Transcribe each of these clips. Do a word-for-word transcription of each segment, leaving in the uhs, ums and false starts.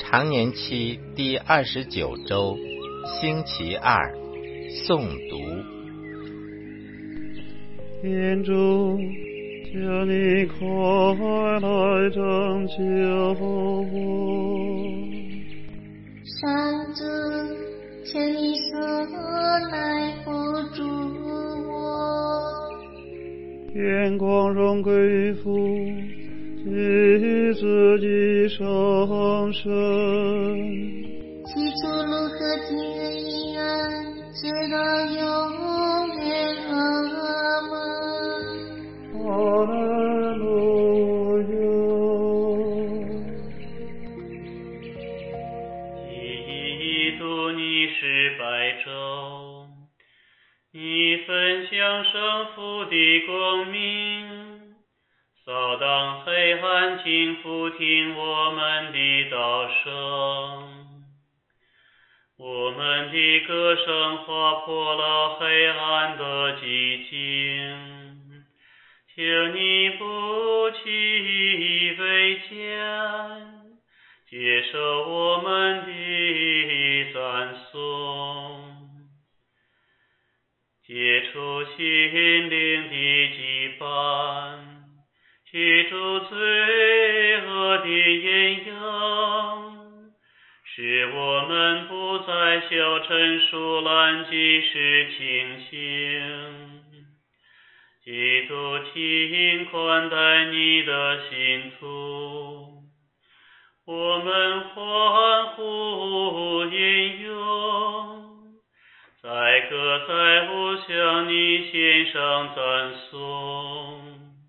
常年期第二十九周，星期二，诵读。 天主，求你快来拯救我。 上主，求你速来扶助我。 愿光荣归于父及子及圣神， 起初如何，今日依然，直到永远。阿们。 哈利路亚。 基督，你是白昼，你分享圣父的光明，扫荡黑暗，请俯听我们的祷声。我们的歌声划破了黑暗的寂静，求你不弃卑贱，接受我们的赞颂，解除心灵的羁绊，驱逐罪恶的阴影，使我们不再消沉疏懒，及时清醒。基督，请宽待你的信徒，我们欢呼吟咏，载歌载舞向你献上赞颂。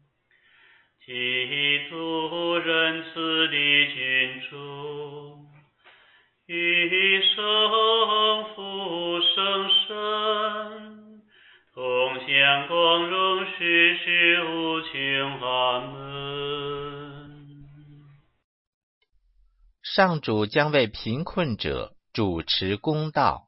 基督，仁慈的君主，与圣父圣神同享光荣，世世无穷。阿们。 上主将为贫困者主持公道。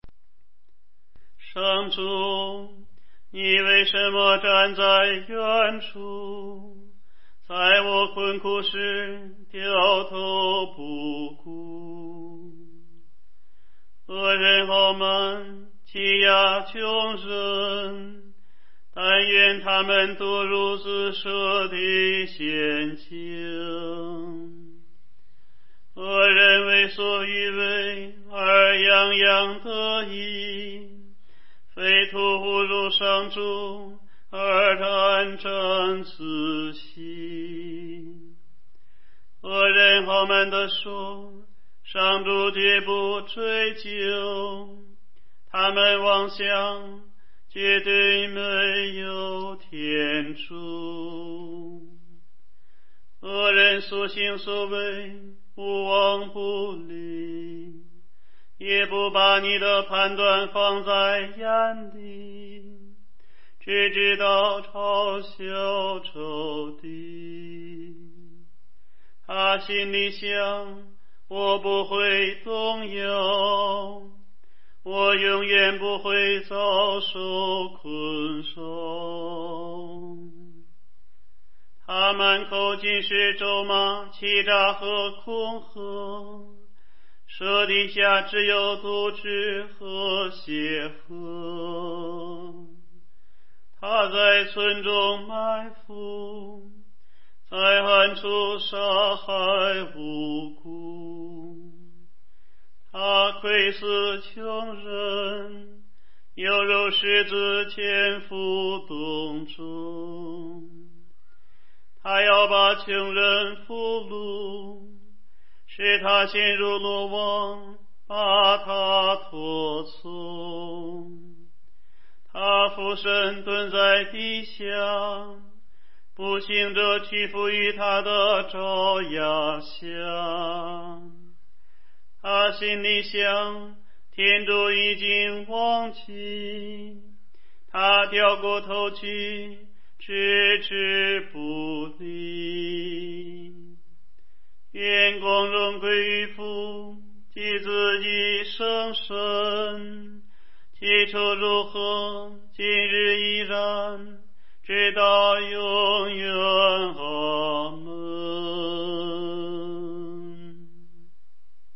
上主，你为什么站在远处，在我困苦时掉头不顾？恶人傲慢，欺压穷人，但愿他们堕入自设的陷阱。恶人为所欲为，而洋洋得意，非徒侮辱上主，而沾沾自喜。恶人傲慢地说，上主绝不追究，他们妄想绝对没有天主。恶人所行所为，不忘不理，也不把你的判断放在眼里，只知道嘲笑仇敌。他心里想，我不会动摇，我永远不会遭受困扰。他满口尽是咒骂、欺诈和恐吓，舌底下只有毒汁和血河。他在村中埋伏，在暗处杀害无辜。他窥视穷人，犹如狮子潜伏洞中。他要把穷人俘虏，使他陷入罗网，把他拖从。他俯身蹲在地下，不幸者屈服于他的爪牙下。他心里想，天主已经忘记，他掉过头去，置之不理。愿光荣归于父及子及圣神，起初如何，今日依然，直到永远。阿们。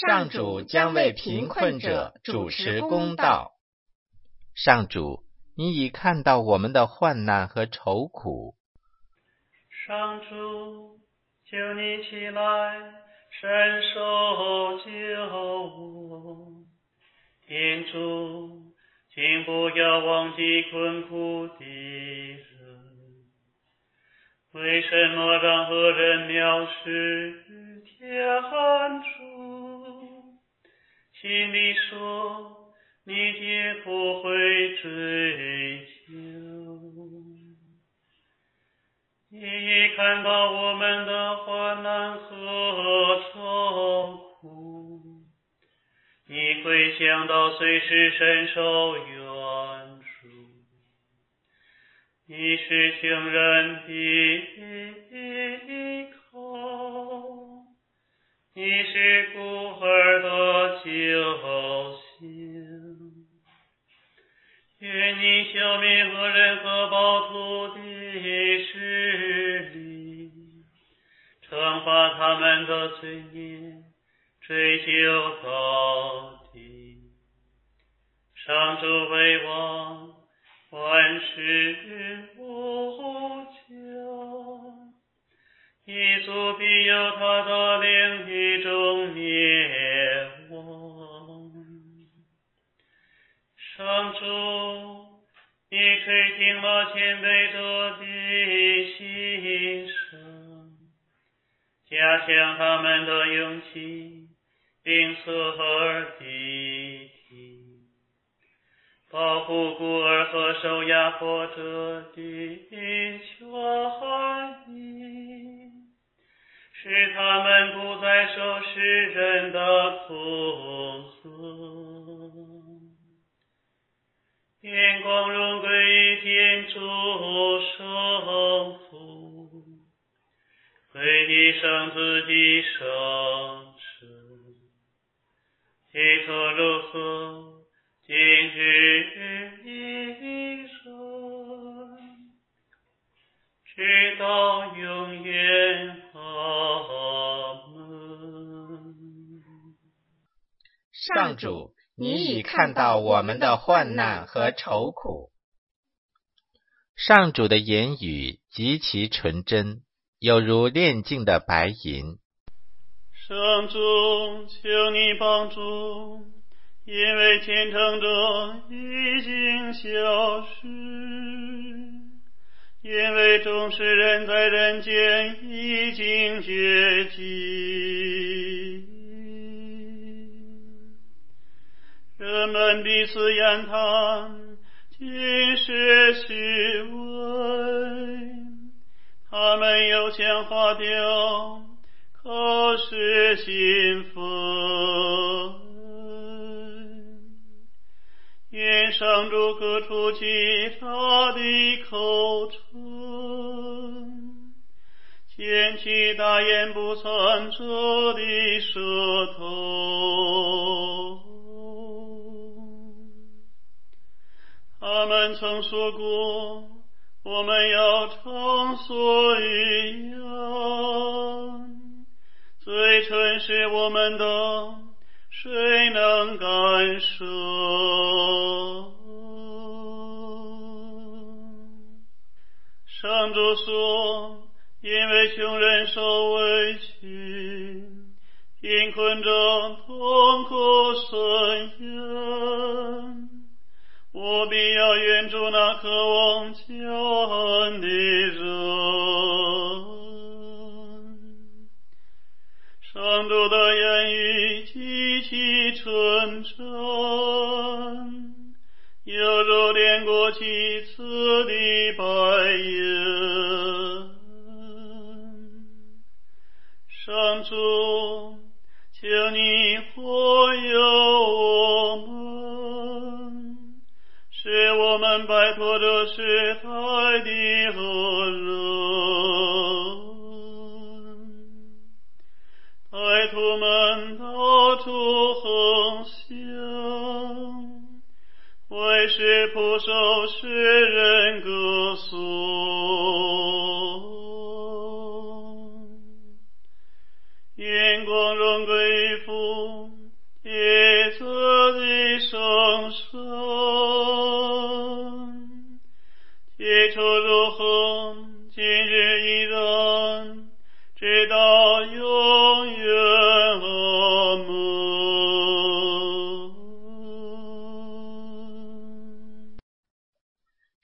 上主将为贫困者主持公道。上主，你已看到我们的患难和愁苦。 上主，求你起来，伸手救我。天主，请不要忘记困苦的人。为什么让恶人藐视天主？请你说，你绝不会追究。你已看到我们的患难和愁苦，你会想到随时伸手援助。你是穷人的依靠，你是孤儿的救星。愿你消灭恶人和暴徒的势力，惩罚他们的罪孽，追究到底。上主为王，万事无疆，一族必有他的另一种灭亡。上主，你垂听了谦卑者的心声，加强他们的勇气，并侧耳谛听，保护孤儿和受压迫者的权益，使他们不再受世人的恐吓。愿光荣归于天主圣父，归于圣子的圣神，一特如何，今日一生，直到永远。阿门。 上主，你已看到我们的患难和愁苦。上主的言语极其纯真，有如炼净的白银。 上主，求你帮助，因为虔诚者已经消失，因为众世人在人间已经绝迹。人们彼此言谈，尽是虚伪，他们油腔滑调，口是心非。愿上主可除去他的口唇，剪去大言不惭者的舌头。他们曾说过，我们要畅所欲言，嘴唇是我们的，谁能感受？上主说，因为穷人受委屈，贫困者痛苦呻吟，我必要援助那渴望救恩的人。上主的言语极其纯真，犹如炼过几次的白银。上主，求你护佑我们，使我们摆脱这世代的恶人。歹徒们到处横行，为使捕兽使人歌颂。愿光荣归于父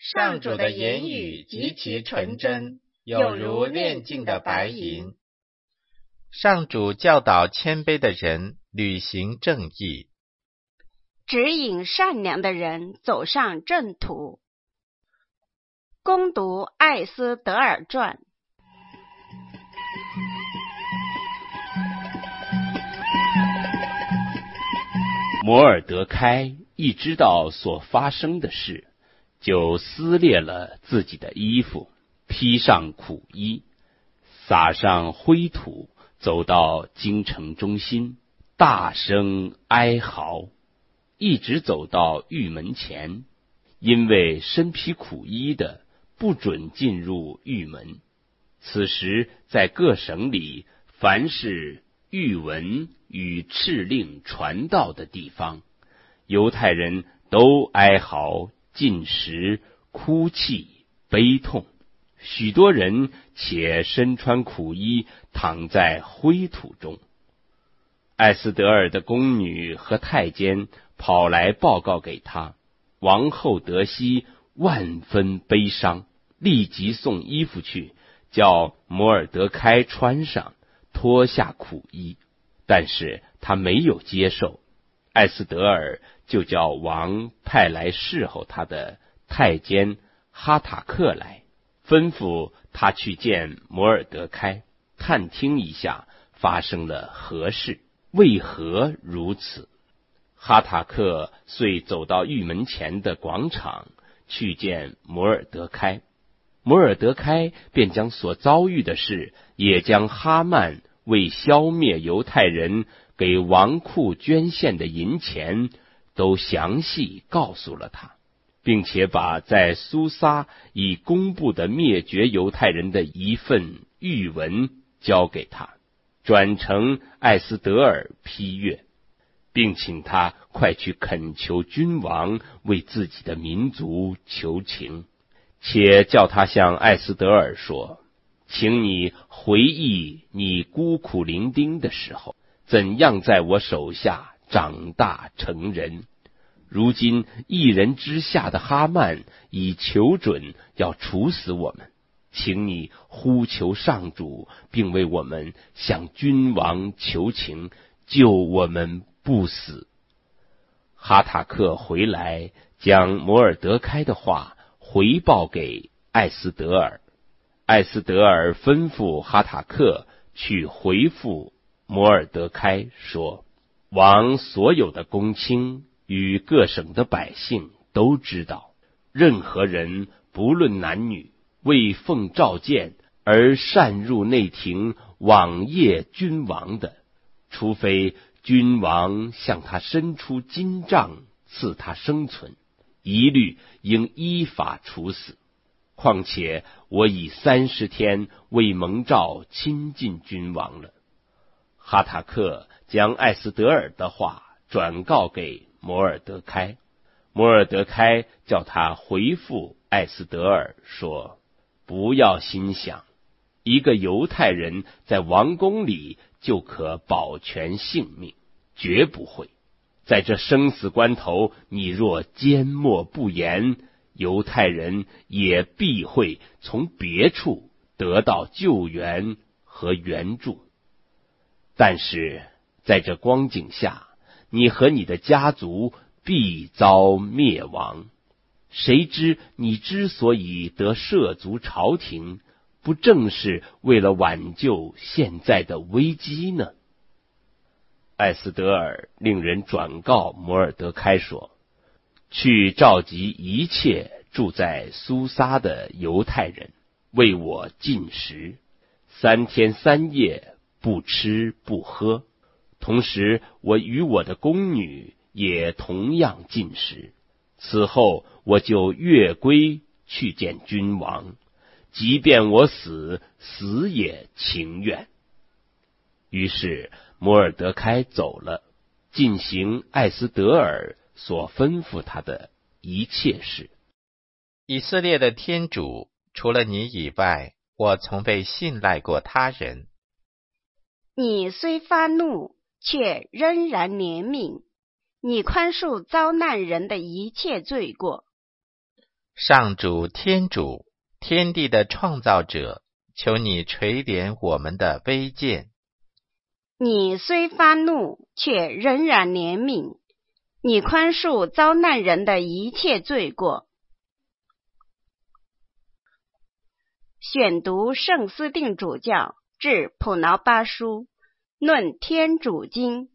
上主的言语极其纯真，有如炼净的白银。上主教导谦卑的人履行正义， 指引善良的人走上正途。攻读艾斯德尔传。 摩尔德开一知道所发生的事，就撕裂了自己的衣服，披上苦衣，撒上灰土，走到京城中心，大声哀嚎，一直走到狱门前，因为身披苦衣的不准进入狱门。此时在各省里，凡是狱文与敕令传到的地方，犹太人都哀嚎、进食、哭泣、悲痛，许多人且身穿苦衣，躺在灰土中。艾斯德尔的宫女和太监跑来报告给他，王后得悉，万分悲伤，立即送衣服去，叫摩尔德开穿上，脱下苦衣。但是他没有接受，艾斯德尔就叫王派来侍候他的太监哈塔克来，吩咐他去见摩尔德开，探听一下发生了何事，为何如此。哈塔克遂走到狱门前的广场去见摩尔德开，摩尔德开便将所遭遇的事，也将哈曼为消灭犹太人给王库捐献的银钱都详细告诉了他，并且把在苏撒已公布的灭绝犹太人的一份谕文交给他，转呈艾斯德尔批阅，并请他快去恳求君王为自己的民族求情，且叫他向艾斯德尔说，请你回忆你孤苦伶仃的时候，怎样在我手下长大成人。如今一人之下的哈曼已求准要处死我们，请你呼求上主，并为我们向君王求情，救我们不死。哈塔克回来，将摩尔德开的话回报给艾斯德尔。艾斯德尔吩咐哈塔克去回复摩尔德开说，王所有的公卿与各省的百姓都知道，任何人不论男女，为奉召见而擅入内廷枉谒君王的，除非君王向他伸出金杖赐他生存，一律应依法处死。况且我已三十天未蒙召亲近君王了。哈塔克将艾斯德尔的话转告给摩尔德开，摩尔德开叫他回复艾斯德尔说，不要心想一个犹太人在王宫里就可保全性命，绝不会。在这生死关头，你若缄默不言，犹太人也必会从别处得到救援和援助。但是在这光景下，你和你的家族必遭灭亡。谁知你之所以得涉足朝廷，不正是为了挽救现在的危机呢？艾斯德尔令人转告摩尔德开说，去召集一切住在苏撒的犹太人，为我进食，三天三夜不吃不喝，同时我与我的宫女也同样进食。此后我就越归去见君王，即便我死，死也情愿。于是摩尔德开走了，进行艾斯德尔所吩咐他的一切事。 以色列的天主，除了你以外，我从未信赖过他人。 你虽发怒，却仍然怜悯，你宽恕遭难人的一切罪过。 上主天主，天地的创造者，求你垂怜我们的微贱。 你虽发怒，却仍然怜悯，你宽恕遭难人的一切罪过。选读圣思定主教致普劳巴书，论天主经。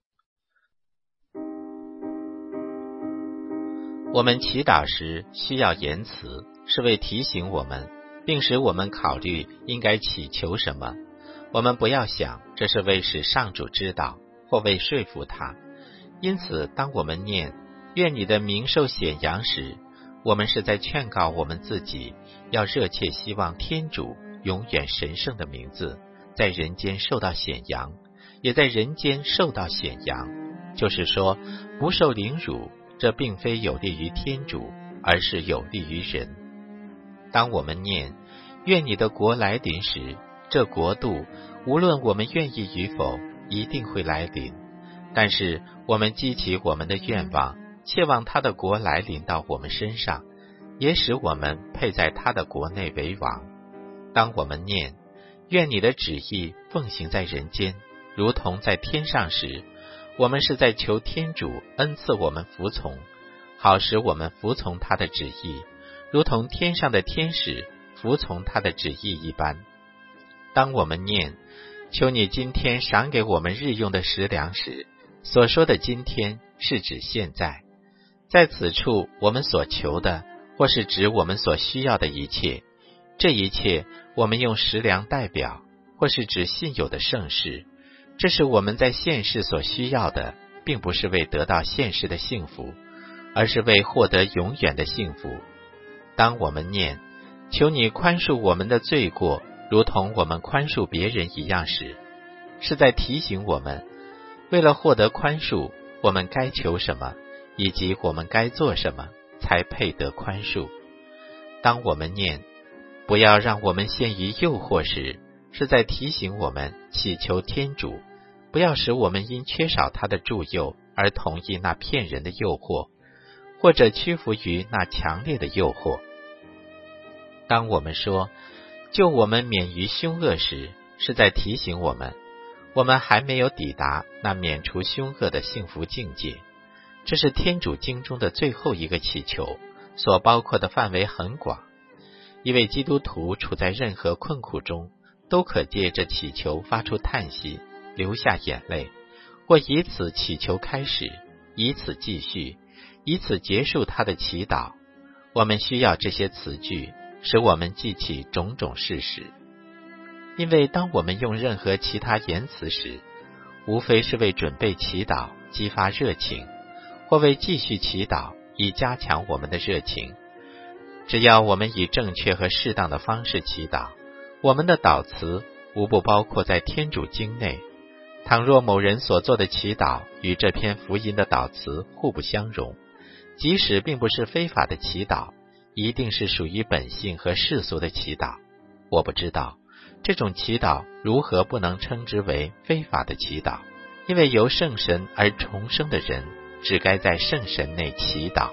我们祈祷时需要言辞，是为提醒我们，并使我们考虑应该祈求什么。我们不要想这是为使上主知道，或为说服他。因此，当我们念愿你的名受显扬时，我们是在劝告我们自己，要热切希望天主永远神圣的名字在人间受到显扬，也在人间受到显扬。就是说，不受凌辱，这并非有利于天主，而是有利于人。当我们念愿你的国来临时，这国度无论我们愿意与否，一定会来临。但是我们激起我们的愿望，切望他的国来临到我们身上，也使我们配在他的国内为王。当我们念愿你的旨意奉行在人间，如同在天上时，我们是在求天主恩赐我们服从，好使我们服从他的旨意，如同天上的天使服从他的旨意一般。当我们念求你今天赏给我们日用的食粮时，所说的今天是指现在。在此处我们所求的，或是指我们所需要的一切，这一切我们用食粮代表，或是指现有的圣事。这是我们在现世所需要的，并不是为得到现世的幸福，而是为获得永远的幸福。当我们念求你宽恕我们的罪过，如同我们宽恕别人一样时，是在提醒我们，为了获得宽恕，我们该求什么，以及我们该做什么才配得宽恕。当我们念不要让我们陷于诱惑时，是在提醒我们祈求天主，不要使我们因缺少他的助佑而同意那骗人的诱惑，或者屈服于那强烈的诱惑。当我们说救我们免于凶恶时，是在提醒我们，我们还没有抵达那免除凶恶的幸福境界。这是天主经中的最后一个祈求，所包括的范围很广。一位基督徒处在任何困苦中，都可借这祈求发出叹息，流下眼泪，或以此祈求开始，以此继续，以此结束他的祈祷。我们需要这些词句，使我们记起种种事实。因为当我们用任何其他言辞时，无非是为准备祈祷激发热情，或为继续祈祷以加强我们的热情。只要我们以正确和适当的方式祈祷，我们的祷词无不包括在天主经内。倘若某人所做的祈祷与这篇福音的祷词互不相容，即使并不是非法的祈祷，一定是属于本性和世俗的祈祷。我不知道这种祈祷如何不能称之为非法的祈祷，因为由圣神而重生的人只该在圣神内祈祷。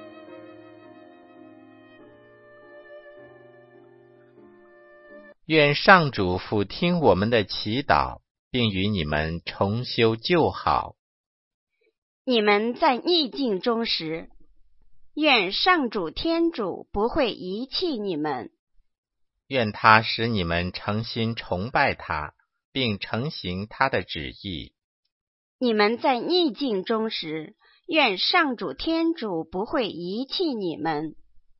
愿上主俯听我们的祈祷，并与你们重修旧好。 你们在逆境中时，愿上主天主不会遗弃你们。 愿他使你们诚心崇拜他，并承行他的旨意。 你们在逆境中时，愿上主天主不会遗弃你们。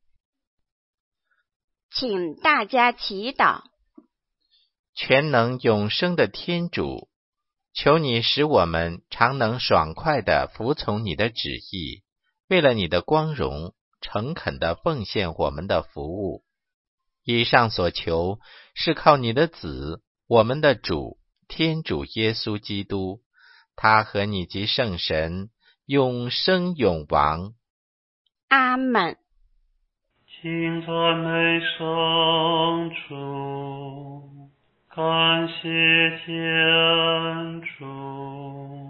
请大家祈祷。 全能永生的天主，求你使我们常能爽快地服从你的旨意，为了你的光荣，诚恳地奉献我们的服务。以上所求是靠你的子，我们的主，天主耶稣基督，他和你及圣神永生永王。 阿们。 请赞美上主，感谢天主。